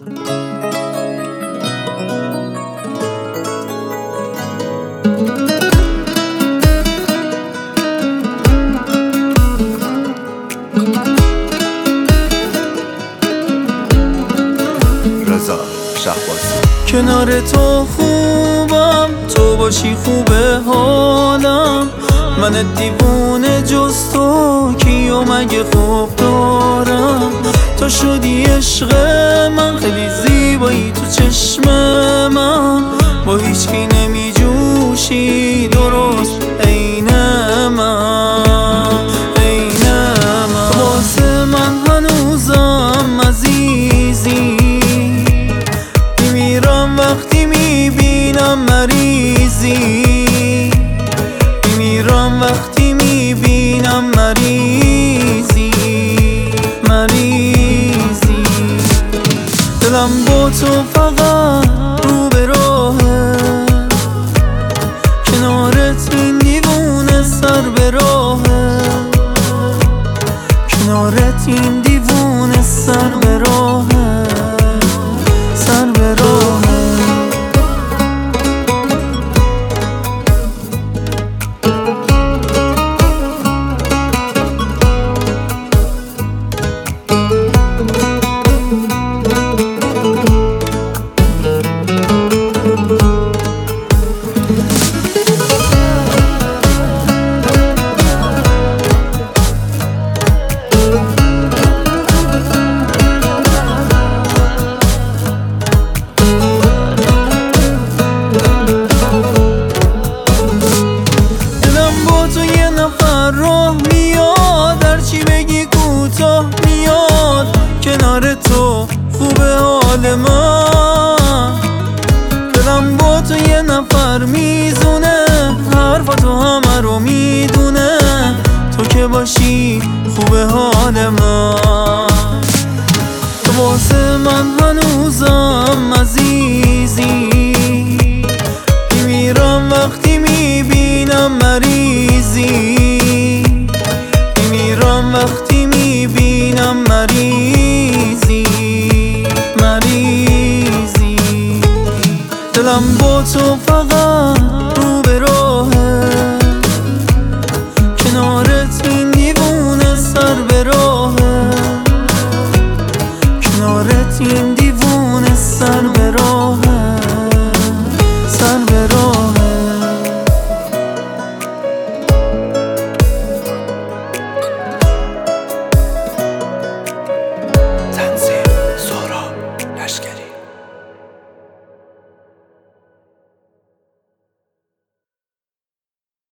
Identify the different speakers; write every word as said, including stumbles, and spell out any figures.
Speaker 1: رضا شهبازی.
Speaker 2: کنار تو خوبم، تو باشی خوبه حالم. من دیوونه جز تو کیو مگه خوب دارم. تو شدی عشق من، خیلی زیبایی تو چشم من. با هیچکی نمی جوشی درست عین من، عین من. واسه من هنوزم عزیزی، میمیرم وقتی میبینم مریضی. میمیرم وقتی میبینم مریضی، مریضی. دلم با تو فقط رو به راهه، کنارت این دیوونه سر به راهه. کنارت این دیوونه سر به راهه، سر به راهه. راه میاد هرچی بگی کوتاه میاد. کنار تو خوبه حال من. دلم با تو یه نفر میزونه، حرفاتو همه رو میدونه. تو که باشی خوبه حال من. تو واسه من هنوزم عزیزی، میمیرم وقتی میبینم مریضی. میمیرم وقتی میبینم مریضی، مریضی. دلم با تو فقط